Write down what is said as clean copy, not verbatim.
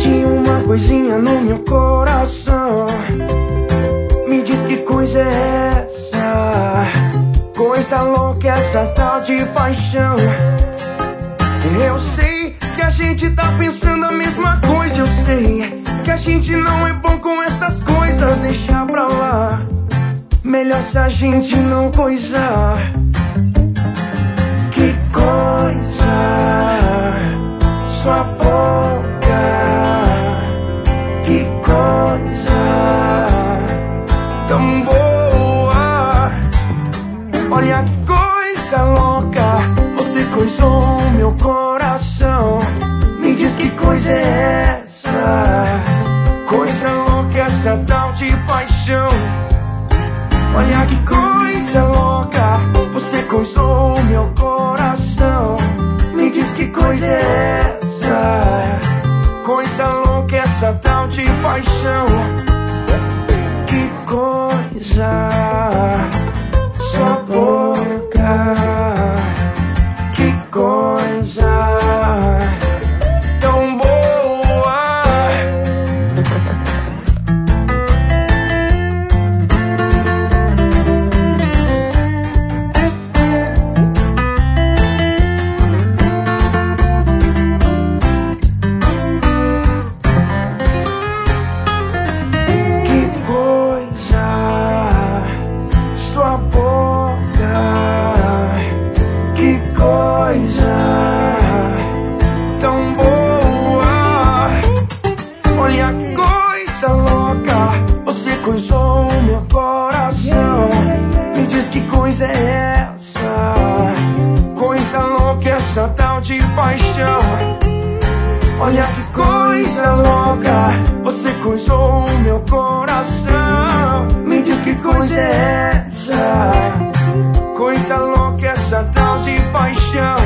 Senti uma coisinha no meu coração. Me diz que coisa é essa? Coisa louca, essa tal de paixão. Eu sei que a gente tá pensando a mesma coisa. Eu sei que a gente não é bom com essas coisas. Deixa pra lá, melhor se a gente não coisar. Que coisa, sua boca. Que coisa tão boa. Olha que coisa louca, você coisou meu coração. Me diz que coisa é essa? Coisa louca, essa tal de paixão. Olha que coisa louca, você coisou meu coração. Me diz que coisa é essa? Coisa louca, essa tal de paixão. Que coisa, sua boca. Que coisa tão boa. Coisou meu coração. Me diz que coisa é essa? Coisa louca, essa tal de paixão. Olha que coisa louca, você coisou meu coração. Me diz que coisa é essa? Coisa louca, essa tal de paixão.